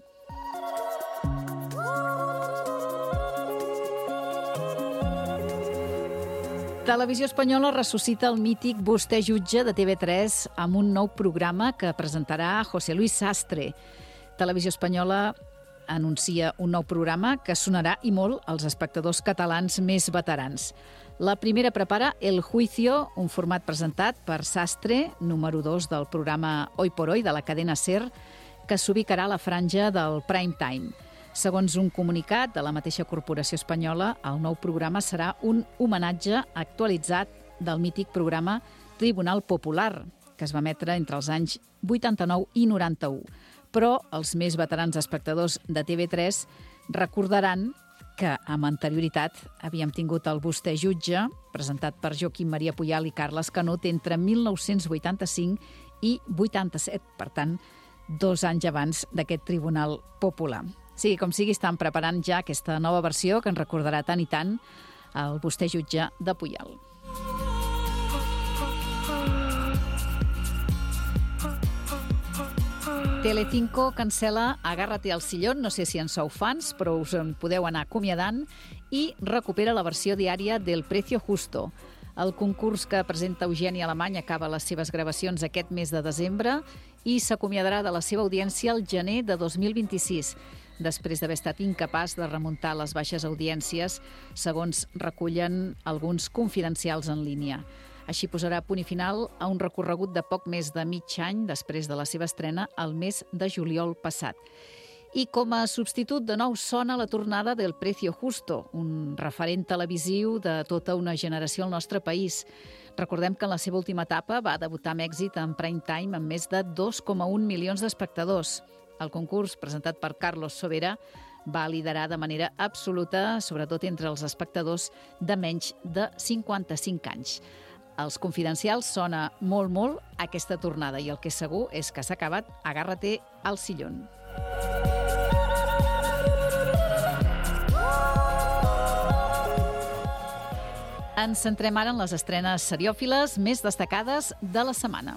Televisió Espanyola ressuscita el mític Vostè jutge de T V tres amb un nou programa que presentarà José Luis Sastre. Televisió Espanyola anuncia un nou programa que sonarà i molt als espectadors catalans més veterans. La primera prepara El Juicio, un format presentat per Sastre, número dos del programa Hoy por Hoy de la cadena SER, que s'ubicarà a la franja del prime time. Segons un comunicat de la mateixa corporació espanyola, el nou programa serà un homenatge actualitzat del mític programa Tribunal Popular, que es va emetre entre els anys vuitanta-nou i noranta-u. Però els més veterans espectadors de T V tres recordaran que amb anterioritat havíem tingut el Vostè jutge, presentat per Joaquim Maria Puyal i Carles Canut entre mil nou-cents vuitanta-cinc i vuitanta-set, per tant, dos anys abans d'aquest Tribunal Popular. Sí, com sigui, estan preparant ja aquesta nova versió que ens recordarà tant i tant el Vostè jutge de Puyal. Telecinco cancela Agárrate al sillón, no sé si en sou fans, però us en podeu anar acomiadant, i recupera la versió diària del Precio Justo. El concurs que presenta Eugeni Alemany acaba les seves gravacions aquest mes de desembre i s'acomiadarà de la seva audiència al gener de dos mil vint-i-sis, després d'haver estat incapaç de remuntar les baixes audiències, segons recullen alguns confidencials en línia. Així posarà punt i final a un recorregut de poc més de mig any després de la seva estrena al mes de juliol passat. I com a substitut de nou sona la tornada del Precio Justo, un referent televisiu de tota una generació al nostre país. Recordem que en la seva última etapa va debutar amb èxit en prime time amb més de dos coma un milions d'espectadors. El concurs, presentat per Carlos Sobera, va liderar de manera absoluta, sobretot entre els espectadors de menys de cinquanta-cinc anys. Els confidencials sona molt, molt aquesta tornada i el que és segur és que s'ha acabat Agárrate al sillón. Ens centrem ara en les estrenes seriòfiles més destacades de la setmana.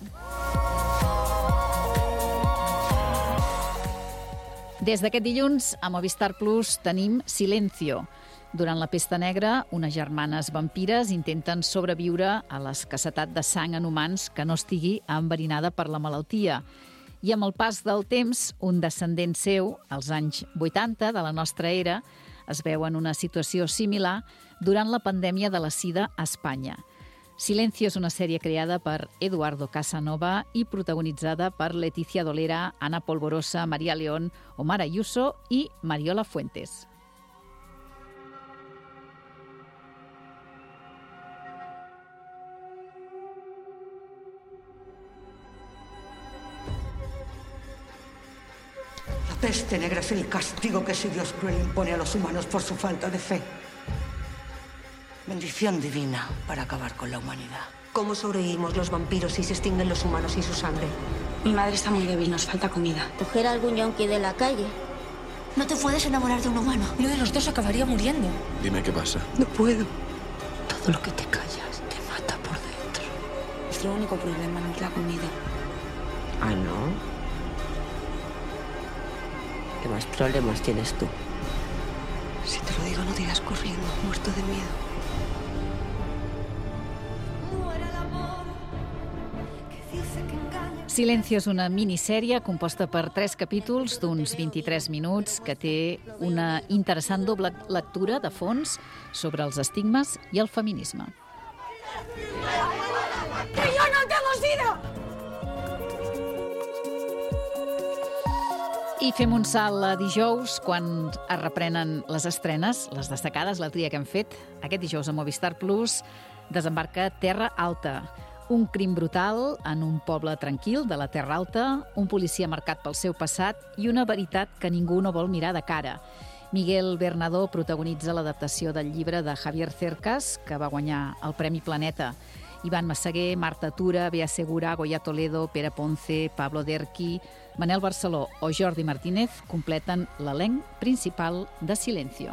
Des d'aquest dilluns, a Movistar Plus tenim Silencio. Durant la pesta negra, unes germanes vampires intenten sobreviure a l'escassetat de sang en humans que no estigui enverinada per la malaltia. I amb el pas del temps, un descendent seu, als anys vuitanta de la nostra era, es veu en una situació similar durant la pandèmia de la sida a Espanya. Silencio és una sèrie creada per Eduardo Casanova i protagonitzada per Leticia Dolera, Ana Polvorosa, María León, Omar Ayuso i Mariola Fuentes. La peste negra es el castigo que ese Dios cruel impone a los humanos por su falta de fe. Bendición divina para acabar con la humanidad. ¿Cómo sobrevivimos los vampiros si se extinguen los humanos y su sangre? Mi madre está muy débil, nos falta comida. Coger algún yonki de la calle. No te puedes enamorar de un humano. Uno de los dos acabaría muriendo. Dime qué pasa. No puedo. Todo lo que te callas te mata por dentro. Nuestro único problema no es la comida. Ah, ¿no? ¿Qué más problemas tienes tú? Si te lo digo, no te irás corriendo, muerto de miedo. Silencio és una minissèrie composta per tres capítols d'uns vint-i-tres minuts que té una interessant doble lectura de fons sobre els estigmes i el feminisme. ¡Que yo no tengo sida! I fem un salt a dijous, quan es reprenen les estrenes, les destacades, la tria que hem fet. Aquest dijous a Movistar Plus desembarca Terra Alta, un crim brutal en un poble tranquil de la Terra Alta, un policia marcat pel seu passat i una veritat que ningú no vol mirar de cara. Miguel Bernadó protagonitza l'adaptació del llibre de Javier Cercas, que va guanyar el Premi Planeta. Iván Massaguer, Marta Tura, Bea Segura, Goya Toledo, Pere Ponce, Pablo Derqui, Manel Barceló o Jordi Martínez completen l'elenc principal de Silencio.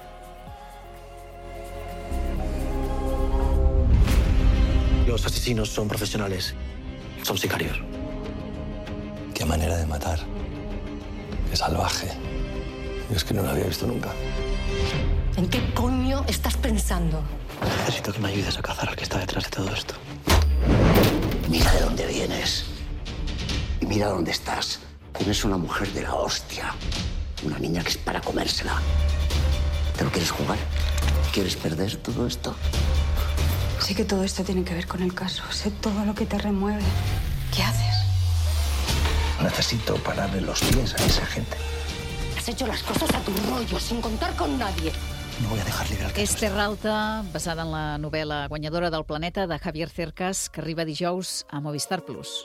Los asesinos son profesionales, son sicarios. Qué manera de matar. Qué salvaje. Es que no lo había visto nunca. ¿En qué coño estás pensando? Necesito que me ayudes a cazar al que está detrás de todo esto. Mira de dónde vienes. Y mira dónde estás. Tienes una mujer de la hostia. Una niña que es para comérsela. ¿Te lo quieres jugar? ¿Quieres perder todo esto? Sé que todo esto tiene que ver con el caso. Sé todo lo que te remueve. ¿Qué haces? Necesito pararle los pies a esa gente. Has hecho las cosas a tu rollo, sin contar con nadie. No voy a dejar libre al que... És Terra Alta, basada en la novel·la Guanyadora del planeta de Javier Cercas, que arriba dijous a Movistar Plus.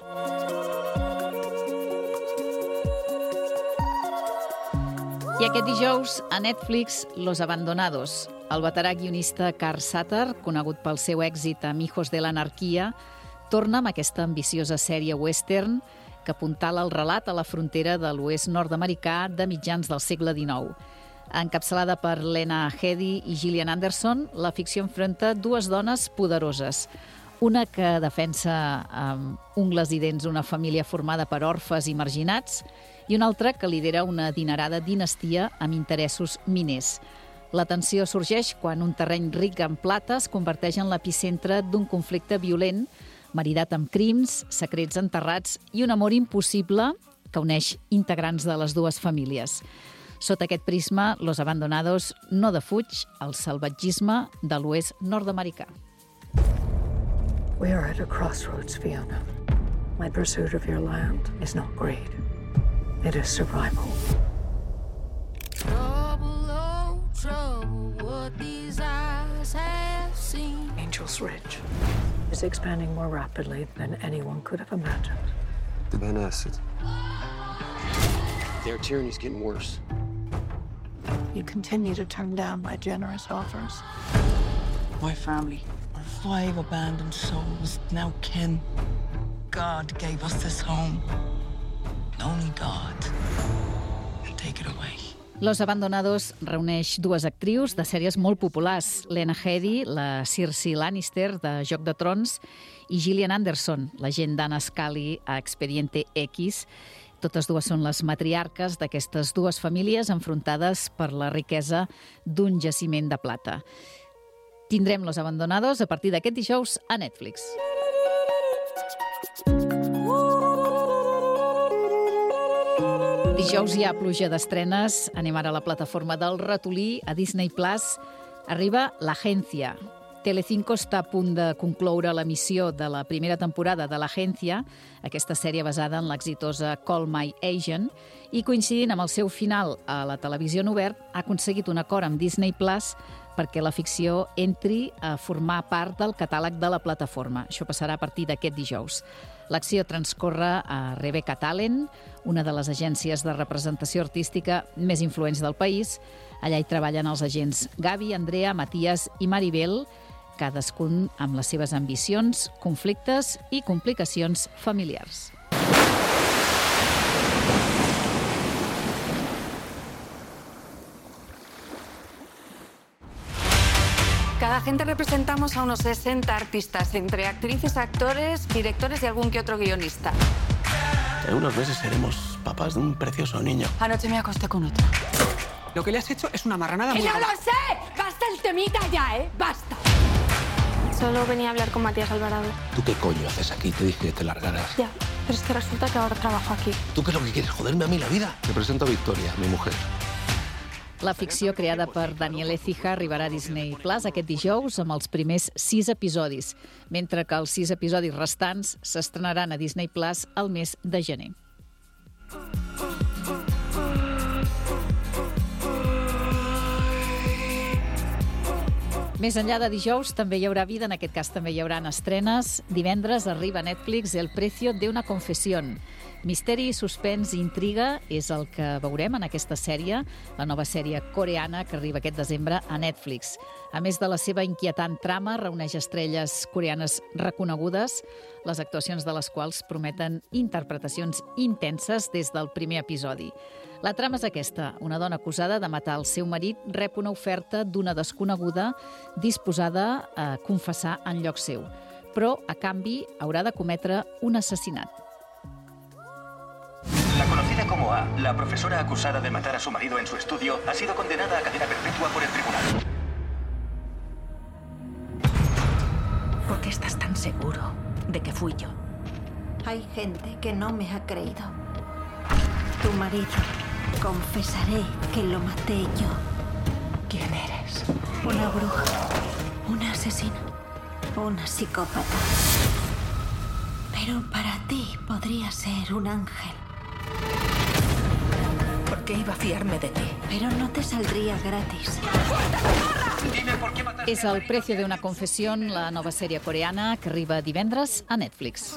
I aquest dijous, a Netflix, Los Abandonados. El veterà guionista Carl Satter, conegut pel seu èxit amb Hijos de l'Anarquia, torna amb aquesta ambiciosa sèrie western que apuntala el relat a la frontera de l'oest nord-americà de mitjans del segle dinou. Encapçalada per Lena Headey i Gillian Anderson, la ficció enfronta dues dones poderoses. Una que defensa amb ungles i dents una família formada per orfes i marginats i una altra que lidera una adinerada dinastia amb interessos miners. La tensió sorgeix quan un terreny ric en plata es converteix en l'epicentre d'un conflicte violent, maridat amb crims, secrets enterrats i un amor impossible que uneix integrants de les dues famílies. Sota aquest prisma, Los Abandonados no defuig el salvatgisme de l'oest nord-americà. We are at a crossroads, Fiona. My pursuit of your land is not greed. It is survival. Trouble, oh, trouble, what these eyes have seen. Angel's Ridge is expanding more rapidly than anyone could have imagined. The Ben Acid. Their tyranny's getting worse. You continue to turn down my generous offers. My family, our five abandoned souls, now kin. God gave us this home. Only God can take it away. Los Abandonados reuneix dues actrius de sèries molt populars, Lena Headey, la Cersei Lannister de Joc de Trons, i Gillian Anderson, l'agent d'Anna Scully a Expediente X. Totes dues són les matriarques d'aquestes dues famílies enfrontades per la riquesa d'un jaciment de plata. Tindrem Los Abandonados a partir d'aquest dijous a Netflix. Dijous hi ha pluja d'estrenes. Anem ara a la plataforma del ratolí, a Disney Plus. Arriba L'Agencia. Telecinco està a punt de concloure l'emissió de la primera temporada de L'Agencia, aquesta sèrie basada en l'exitosa Call My Agent, i coincidint amb el seu final a la televisió en obert, ha aconseguit un acord amb Disney Plus perquè la ficció entri a formar part del catàleg de la plataforma. Això passarà a partir d'aquest dijous. L'acció transcorre a Rebecca Talent, una de les agències de representació artística més influents del país. Allà hi treballen els agents Gavi, Andrea, Matías i Maribel, cadascun amb les seves ambicions, conflictes i complicacions familiars. Cada agente representamos a unos sesenta artistas, entre actrices, actores, directores y algún que otro guionista. En unos meses seremos papás de un precioso niño. Anoche me acosté con otro. Lo que le has hecho es una marranada ¡Que muy... no lo sé! ¡Basta el temita ya, eh! ¡Basta! Solo venía a hablar con Matías Alvarado. ¿Tú qué coño haces aquí? Te dije que te largaras. Ya, pero es que resulta que ahora trabajo aquí. ¿Tú qué es lo que quieres? ¿Joderme a mí la vida? Te presento a Victoria, mi mujer. La ficció creada per Daniel Écija arribarà a Disney Plus aquest dijous amb els primers sis episodis, mentre que els sis episodis restants s'estrenaran a Disney Plus al mes de gener. Més enllà de dijous, també hi haurà vida, en aquest cas també hi haurà estrenes. Divendres arriba a Netflix El precio de una confesión. Misteri, suspens i intriga és el que veurem en aquesta sèrie, la nova sèrie coreana que arriba aquest desembre a Netflix. A més de la seva inquietant trama, reuneix estrelles coreanes reconegudes, les actuacions de les quals prometen interpretacions intenses des del primer episodi. La trama és aquesta. Una dona acusada de matar el seu marit rep una oferta d'una desconeguda disposada a confessar en lloc seu, però, a canvi, haurà de cometre un assassinat. La conocida como A, la profesora acusada de matar a su marido en su estudio, ha sido condenada a cadena perpetua por el tribunal. ¿Por qué estás tan seguro de que fui yo? Hay gente que no me ha creído. Tu marido. Confesaré que lo maté yo. ¿Quién eres? Una bruja. Una asesina. Una psicópata. Pero para ti podría ser un ángel. ¿Por qué iba a fiarme de ti? Pero no te saldría gratis. És El precio de una confesión, la nova sèrie coreana que arriba divendres a Netflix.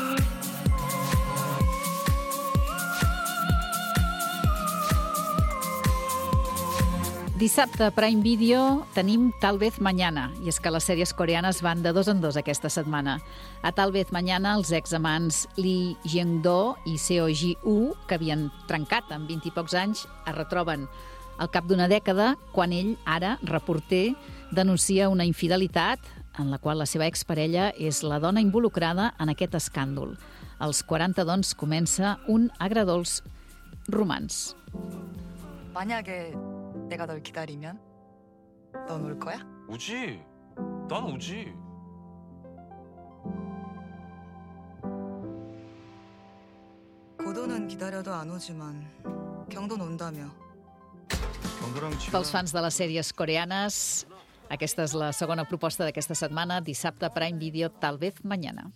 Dissabte a Prime Video tenim Tal vez mañana, i és que les sèries coreanes van de dos en dos aquesta setmana. A Tal vez mañana, els examants Lee Jeong-do i Seo Ji-woo, que havien trencat amb vint i pocs anys, es retroben al cap d'una dècada, quan ell, ara, reporter, denuncia una infidelitat en la qual la seva exparella és la dona involucrada en aquest escàndol. Als quaranta, doncs, comença un agradolç romanç. 만약에 내가 널 기다리면 넌 올 거야? 오지. 난 오지. 고도는 기다려도 안 오지만 경도는 온다며. Pels fans de les sèries coreanes, aquesta és la segona proposta d'aquesta setmana, dissabte a Prime Video, Tal vez mañana.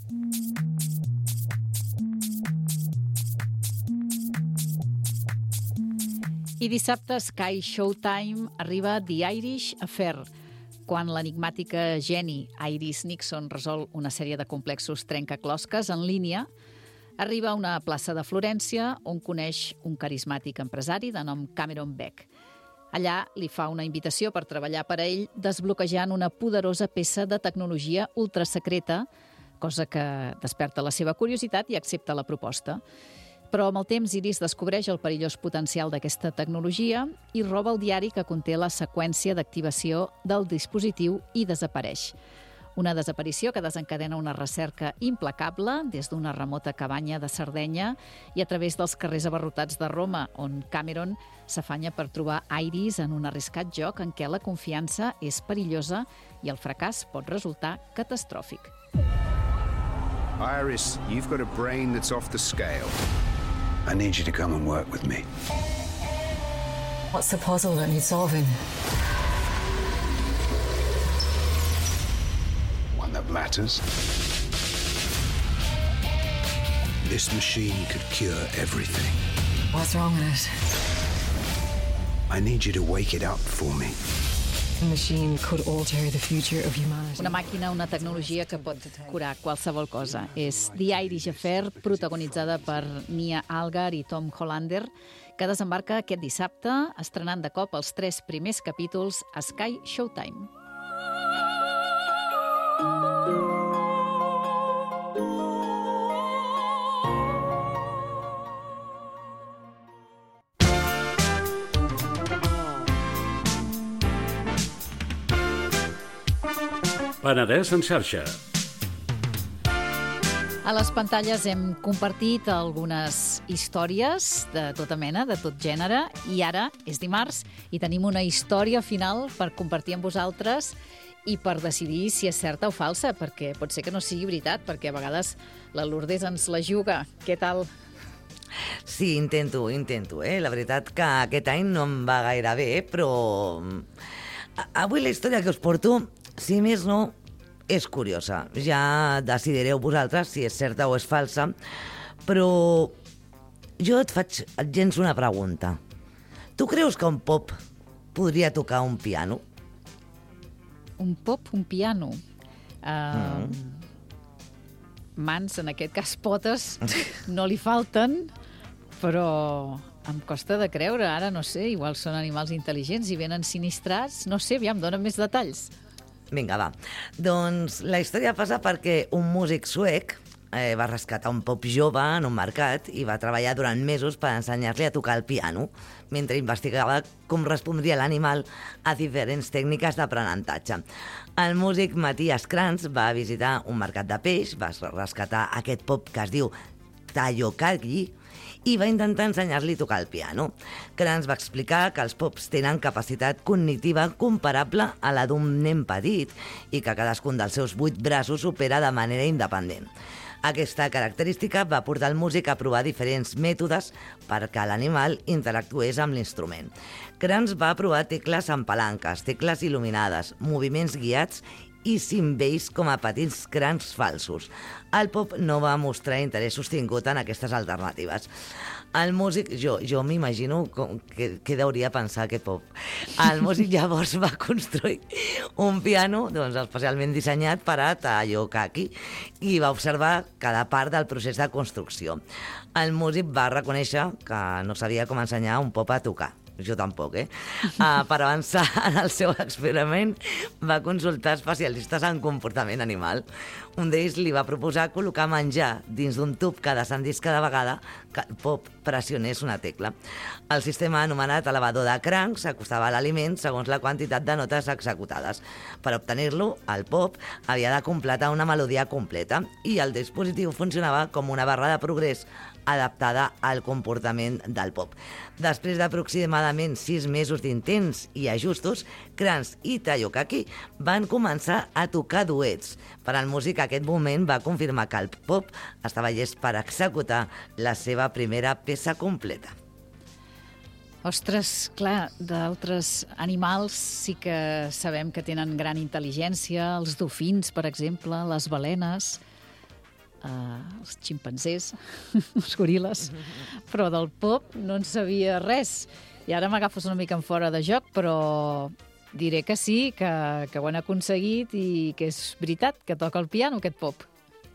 I dissabte, Sky Showtime arriba The Irish Affair, quan l'enigmàtica Jenny Iris Nixon resol una sèrie de complexos trencaclosques en línia. Arriba a una plaça de Florència on coneix un carismàtic empresari de nom Cameron Beck. Allà li fa una invitació per treballar per a ell desbloquejant una poderosa peça de tecnologia ultrasecreta, cosa que desperta la seva curiositat i accepta la proposta. Però amb el temps Iris descobreix el perillós potencial d'aquesta tecnologia i roba el diari que conté la seqüència d'activació del dispositiu i desapareix. Una desaparició que desencadena una recerca implacable des d'una remota cabanya de Sardenya i a través dels carrers abarrotats de Roma, on Cameron s'afanya per trobar Iris en un arriscat joc en què la confiança és perillosa i el fracàs pot resultar catastròfic. Iris, you've got a brain that's off the scale. I need you to come and work with me. What's the puzzle that needs solving? One that matters. This machine could cure everything. What's wrong with it? I need you to wake it up for me. The machine could alter the future of humanity. Una màquina, una tecnologia que pot curar qualsevol cosa. És The Irish Affair, protagonitzada per Nia Algar i Tom Hollander, que desembarca aquest dissabte, estrenant de cop els tres primers capítols a Sky Showtime. Penedès en xarxa. A les pantalles hem compartit algunes històries de tota mena, de tot gènere, i ara és dimarts i tenim una història final per compartir amb vosaltres i per decidir si és certa o falsa, perquè pot ser que no sigui veritat, perquè a vegades la Lourdes ens la juga. Què tal? Sí, intento, intento, eh? La veritat que aquest any no em va gaire bé, però avui la història que us porto, si més no, és curiosa. Ja decidireu vosaltres si és certa o és falsa, però jo et faig, et llenço una pregunta. Tu creus que un pop podria tocar un piano? Un pop, un piano? Uh, mm. Mans, en aquest cas potes, no li falten, però em costa de creure. Ara no sé, igual són animals intel·ligents i venen sinistrats. No sé, aviam, dóna'm més detalls. Vinga, va. Doncs la història passa perquè un músic suec eh, va rescatar un pop jove en un mercat i va treballar durant mesos per ensenyar-li a tocar el piano, mentre investigava com respondria l'animal a diferents tècniques d'aprenentatge. El músic Matthias Kranz va visitar un mercat de peix, va rescatar aquest pop que es diu Tayokagi, i va intentar ensenyar-li a tocar el piano. Kranz va explicar que els pops tenen capacitat cognitiva comparable a la d'un nen petit i que cadascun dels seus vuit braços opera de manera independent. Aquesta característica va portar el músic a provar diferents mètodes perquè l'animal interactués amb l'instrument. Kranz va provar tecles amb palanques, tecles il·luminades, moviments guiats i cimbells com a petits crans falsos. El pop no va mostrar interès sostingut en aquestes alternatives. El músic, jo, jo m'imagino que, que hauria pensar aquest pop. El músic llavors va construir un piano doncs, especialment dissenyat per a Tayokaki i va observar cada part del procés de construcció. El músic va reconèixer que no sabia com ensenyar un pop a tocar. Jo tampoc, eh? Uh, per avançar en el seu experiment, va consultar especialistes en comportament animal. Un d'ells li va proposar col·locar menjar dins d'un tub que descendís cada vegada que el pop pressionés una tecla. El sistema anomenat elevador de crancs s'acostava a l'aliment segons la quantitat de notes executades. Per obtenir-lo, el pop havia de completar una melodia completa i el dispositiu funcionava com una barra de progrés adaptada al comportament del pop. Després d'aproximadament sis mesos d'intents i ajustos, Kranz i Tayokaki van començar a tocar duets. Per al músic, aquest moment va confirmar que el pop estava llest per executar la seva primera peça completa. Ostres, clar, d'altres animals sí que sabem que tenen gran intel·ligència, els dofins, per exemple, les balenes, Uh, els ximpanzés, els goril·les, però del pop no en sabia res. I ara m'agafes una mica en fora de joc, però diré que sí, que, que ho han aconseguit i que és veritat, que toca el piano, aquest pop.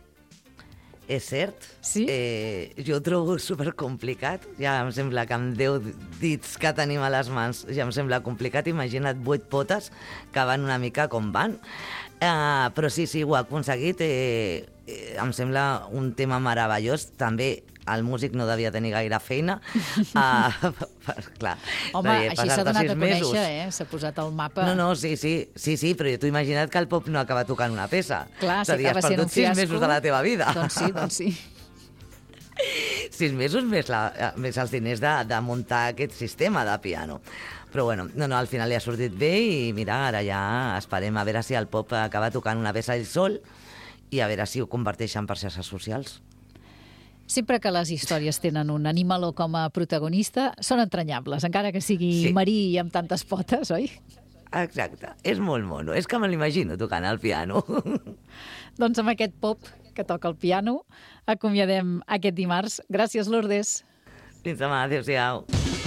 És cert. Sí? Eh, jo ho trobo supercomplicat. Ja em sembla que amb deu dits que tenim a les mans ja em sembla complicat. Imagina't vuit potes que van una mica com van. Uh, però sí, sí, ho ha aconseguit. Eh, eh, em sembla un tema meravellós. També el músic no devia tenir gaire feina. Uh, clar, Home, així s'ha donat a conèixer, eh? S'ha posat al mapa. No, no, sí, sí, sí, sí, però t'ho imagina't que el pop no acaba tocant una peça. Clar, si acaba sent un fiasco. Sis mesos de la teva vida. Doncs sí, doncs sí. Sis mesos més, la, més els diners de, de muntar aquest sistema de piano. Però bueno, no, no, al final li ha sortit bé i mira, ara ja esperem a veure si el pop acaba tocant una peça ell sol i a veure si ho converteixen per xarxes socials. Sempre que les històries tenen un animaló com a protagonista, són entranyables, encara que sigui sí. marí i amb tantes potes, oi? Exacte, és molt mono, és que me l'imagino tocant el piano. Doncs amb aquest pop que toca el piano, acomiadem aquest dimarts. Gràcies, Lourdes. Fins demà, adéu-siau.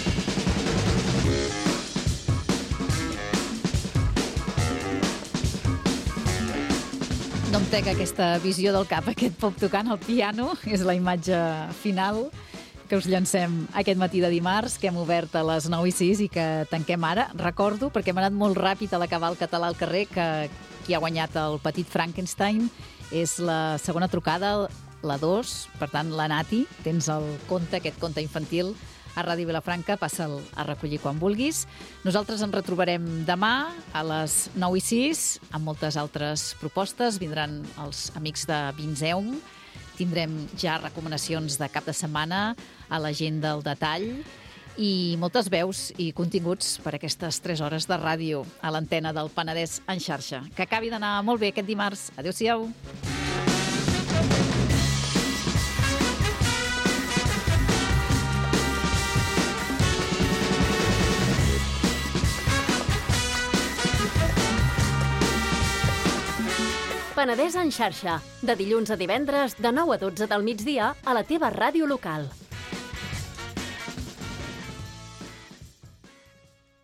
No em trec aquesta visió del cap, aquest pop tocant el piano. És la imatge final que us llancem aquest matí de dimarts, que hem obert a les nou i sis i que tanquem ara. Recordo, perquè m'ha anat molt ràpid a l'acabar el català al carrer, que qui ha guanyat el Petit Frankenstein és la segona trucada, la dos. Per tant, la Nati, tens el conte, aquest conte infantil, a Ràdio Vilafranca, passa'l a recollir quan vulguis. Nosaltres ens retrobarem demà a les nou i sis amb moltes altres propostes. Vindran els amics de Vinzeum. Tindrem ja recomanacions de cap de setmana a la gent del detall i moltes veus i continguts per aquestes tres hores de ràdio a l'antena del Penedès en xarxa. Que acabi d'anar molt bé aquest dimarts. Adéu-siau. Penedès en xarxa, de dilluns a divendres de nou a dotze del migdia a la teva ràdio local.